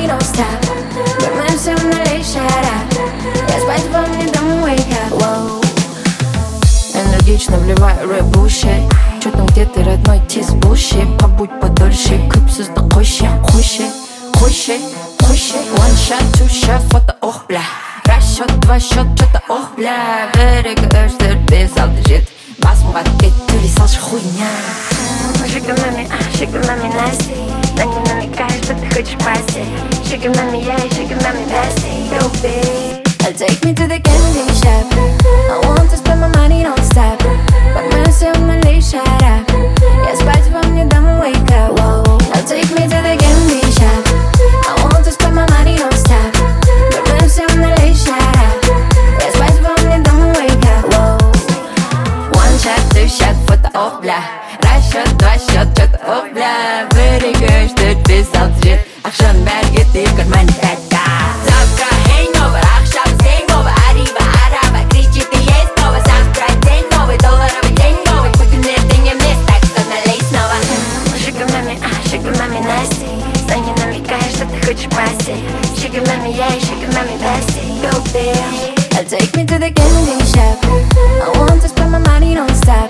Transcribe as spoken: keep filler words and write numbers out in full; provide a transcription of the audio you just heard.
money don't stop. But все равно лишь шара. Я спать во мне, don't wake up. Wow. Энергично вливаю red bullshit. Чё там, где ты, родной, тис bullshit. Побудь подольше, клипсы такой щит. Хуй щит, хуй щит, хуй щит. One shot, two shot, фото, ох, бля. Раз счет, два счет, чё-то, ох, бля. Берега, эш, терпи, салты, жит. Басм, пакет, ты лисалши, хуйня. Sugar mami, ah, sugar mami nasty. На не намекаешь, что ты хочешь пасти. Sugar mami, yeah, sugar mami bestie. Go big. I'll take me to the candy shop. I want to spend my money non-stop. But все равно лишь шара. Я спать во мне, don't wake up. Whoa. I'll take me to the candy shop. I want to spend my money non-stop. But все равно лишь шара. Я спать во мне, don't wake up. Whoa. One shot, two shot, фото, ох, бля. Раз счет, два счет, чё-то, ох, бля. Берегаешь, төрт-бес, алты, жет. Ақшаның бәрі кетті, карманы пятка. Завтра hangover, ақшам hangover. Arriba, араба, кричит и есть снова. Завтра день новый, долларовый день новый. Бүгін ертең емес, так что налей снова. Sugar mami, ah, sugar mami nasty. На не намекаешь, что ты хочешь пасти. Sugar mami, yeah, sugar mami bestie. Go big. I'll take me to the candy shop. I want to spend my money non-stop.